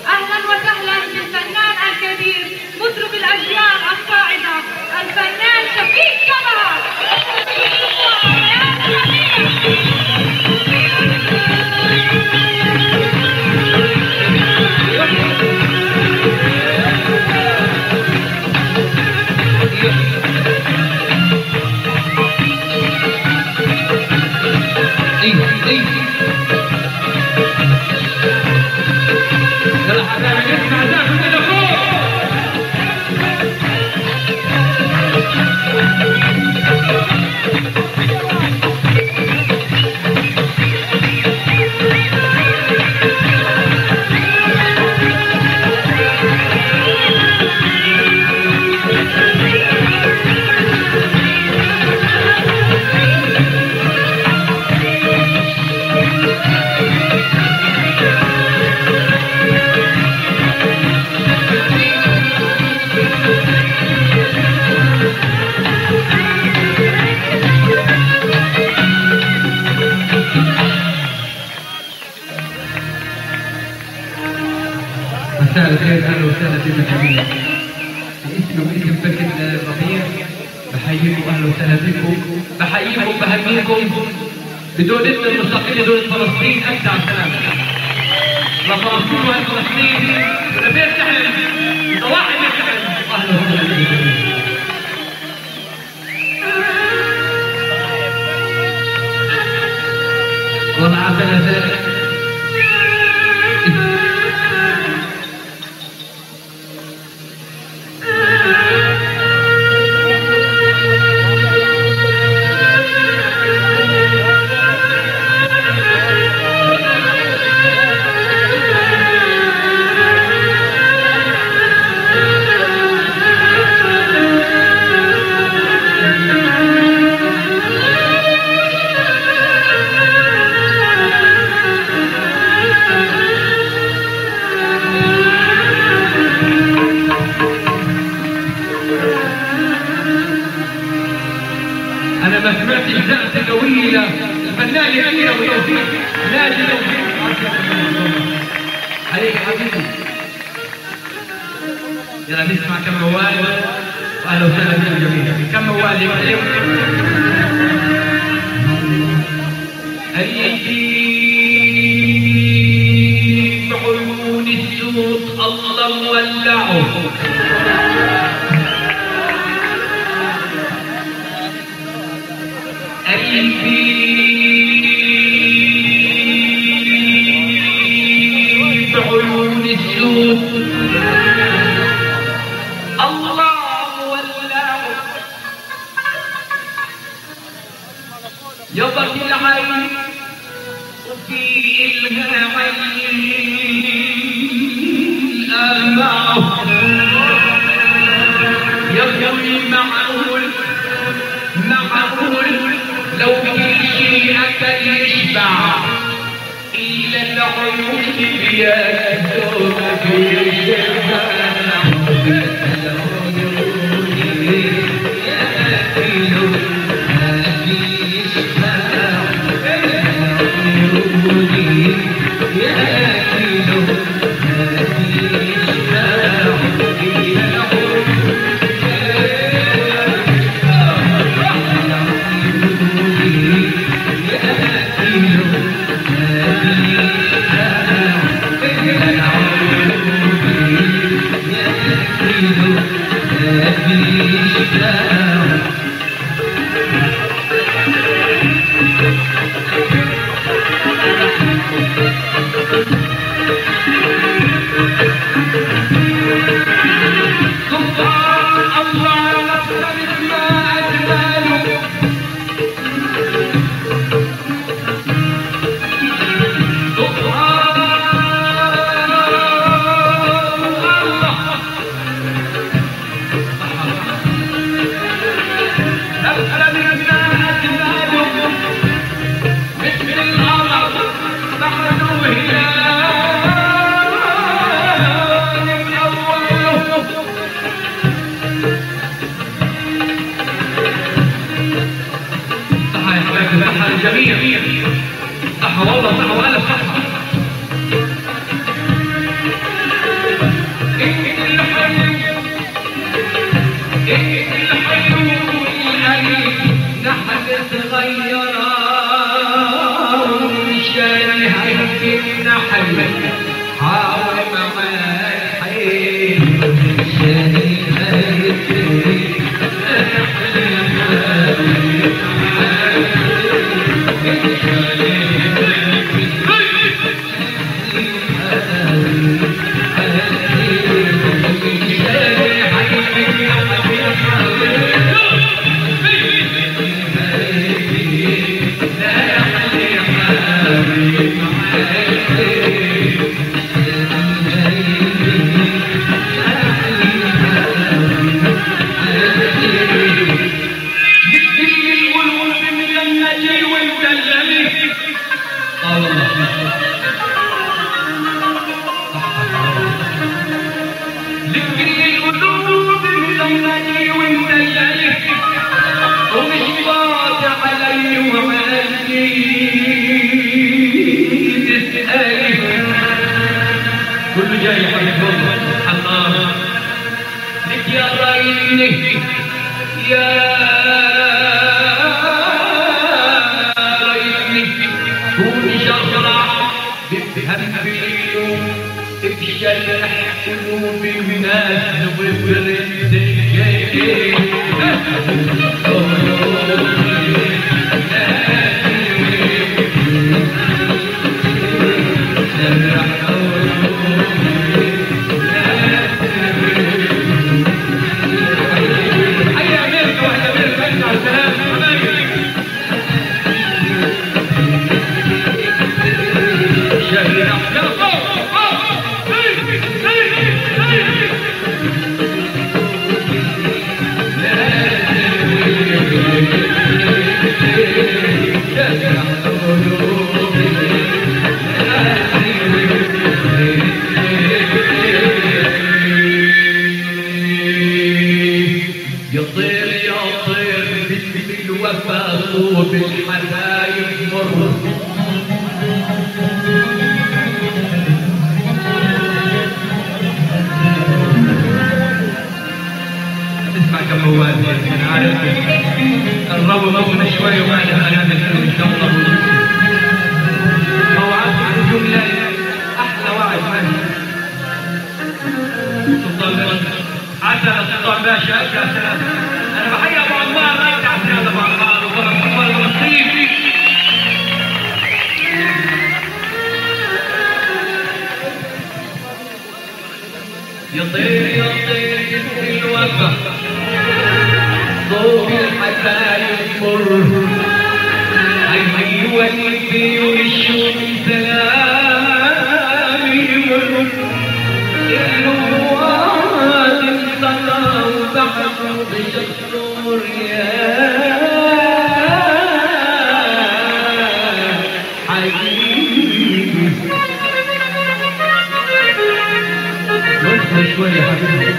أهلا وسهلا بالفنان الكبير مطرب الأجيال الصاعدة الفنان شفيق كبهر. مساء الخير، اهلا وسهلا بكم جميعا. باسمي واسم فكر الربيع بحييكم، اهلا وسهلا بكم، بحييكم بهنيكم بدولتنا المستقله دوله فلسطين. ابدع السلام لفلسطين واهل فلسطين ولبيت تحلم ضواحي الحلم. اهلا وسهلا بكم. والله عافانا ذلك. أنا ما سمعتش زقة قوية للفنان الكبير أبو توفيق نادي توفيق. عليك حبيبي. يلا نسمع كم موال وأهلا وسهلا بكم جميعا. كم موال يا أيدي بعيون السوق الله مولعه. بعيون السود الله ولعه. يضك العين وفي العين معه يبوي معقول لو في شيء أكل يشبع إلى العيون بيده في شبع. جميع صح والله صح وأنا صح. ومدلل والله ذكري القلوب مزمني ومدلل ومش واضح علي وعلي تسألي كله جاي حبيب الله لك يا ريني يا ريني كوني شجرة بفهم باليوم بشرح قلوب الناس وبرد الجيل بالحبايب مر اسمع كم موال انا عارف الرب مونا شوي وبعدها انا مثل ان شاء الله موعد الجمله احلى وعد مني سلطان عسى سلطان باشا انا بحيي ابو عمار ما يتعب هذا ابو عمار يطير يطير في الوفا ضوء الحبايب مر أيوة النبي والشوق سلام يمر الواد انطلع وبحر بشطور يا حبيبي شوية يا حبيبي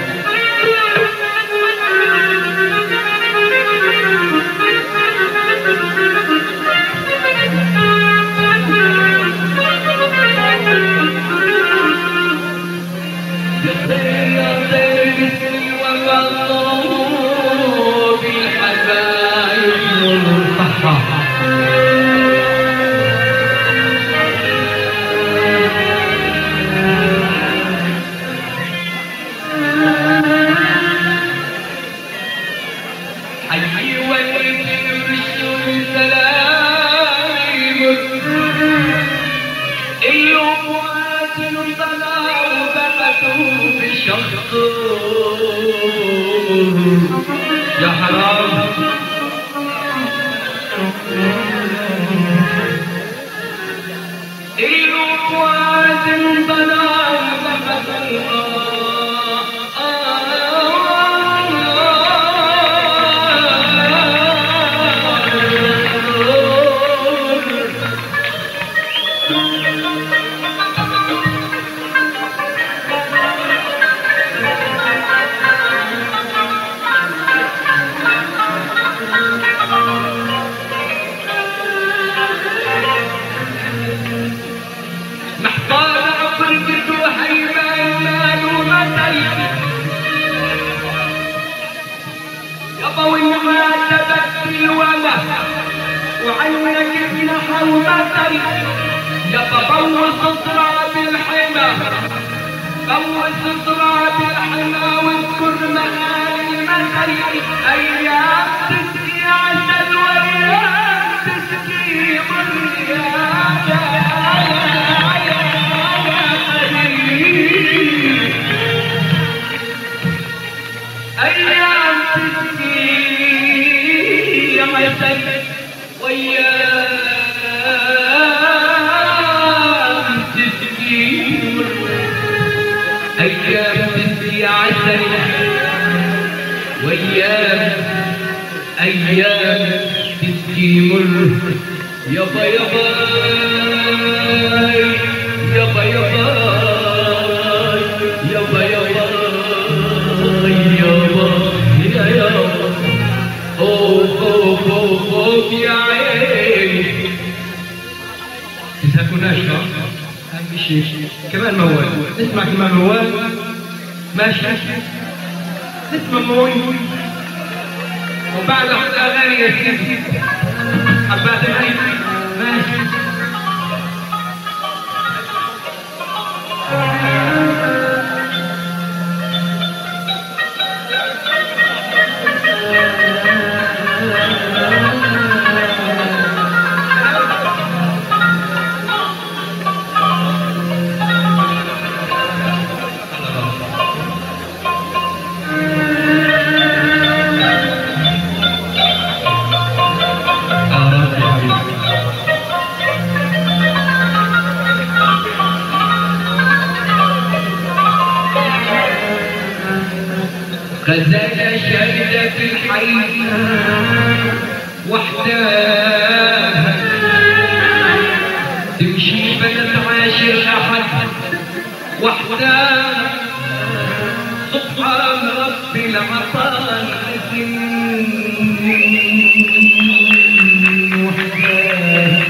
يا حرام الواد انطلع وعينك بنحو مثل يبقى بوس تراب الحمى بوس تراب الحمى واذكر مآل المثل ايام تسقي عسل وايام تسقي ايام تسقي عسل وأيام تسقي أيام تسقي عسل وأيام تسقي مر يابا يابا يابا يابا يابا يابا يا يابا اوه يا عيني. تسهكوا ناشفة أهم شيء. كمان موال نسمع كمان موال ماشي نسمع موال وبعد أحد أغاني يا سيدي حبات العيد ماشي. غزالة شاردة في الحي وحدها تمشي بلا تعاشر أحد وحدها. سبحان رب العطاء وحدها.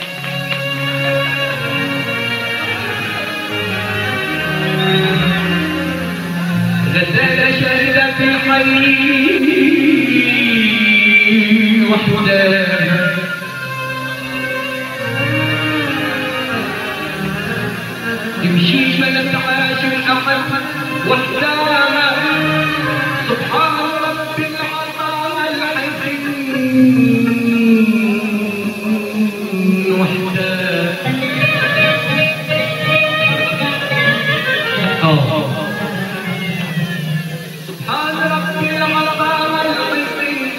غزالة شاردة في الحي وحدها تمشيش ولا تعاشر أحد وحدها. سبحان رب العطاء الحكيم وحدها. سبحان رب العطاء الحكيم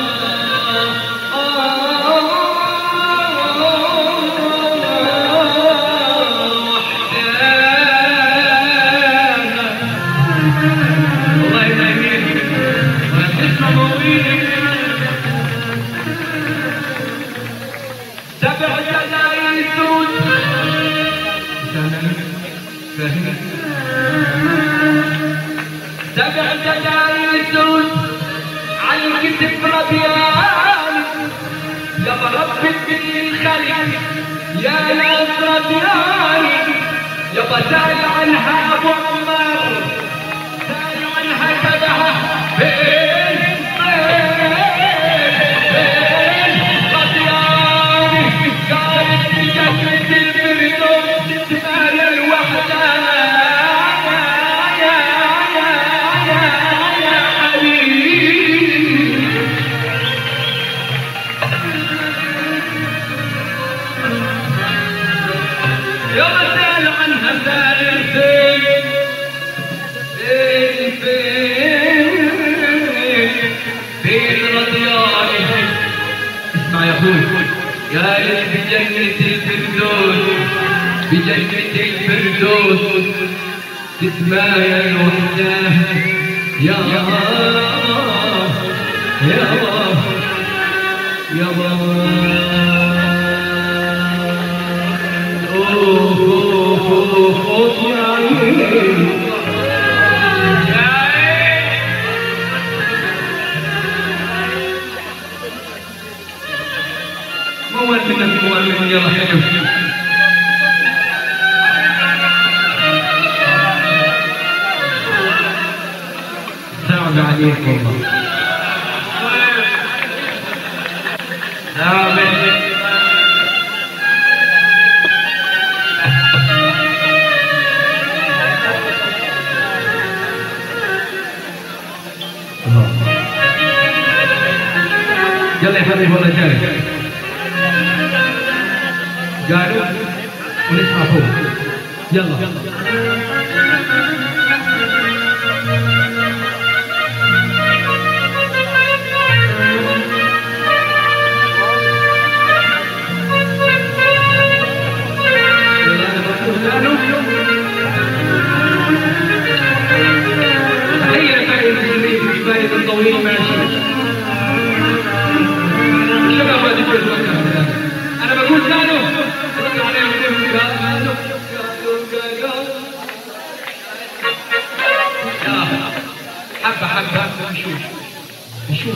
سبع دجاجل سود على الكتف رضيان. يا رب ادني الخلق يا ناس رضيان. يا سال عنها ابو عمر سال عنها كبها فين رضيان. قالت بجنة الفردوس تتمالى الوحدان. يوم سأل عنها سائل فين رضياني. اسمع يا اخوي قالت بجنة الفردوس بجنة الفردوس تتمايل وحدها. يا موال منك موال من يلا حلو. صعب عليك والله صعب. يلا يا حبيبي والله جاري قالوا ونسمع فوق. يلا تحية لسائر المسلمين في البلد الطويل ماشي. شباب وادي الجزء انا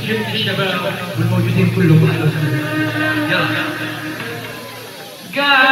جبت الشباب والموجودين كلهم اهلا وسهلا. يلا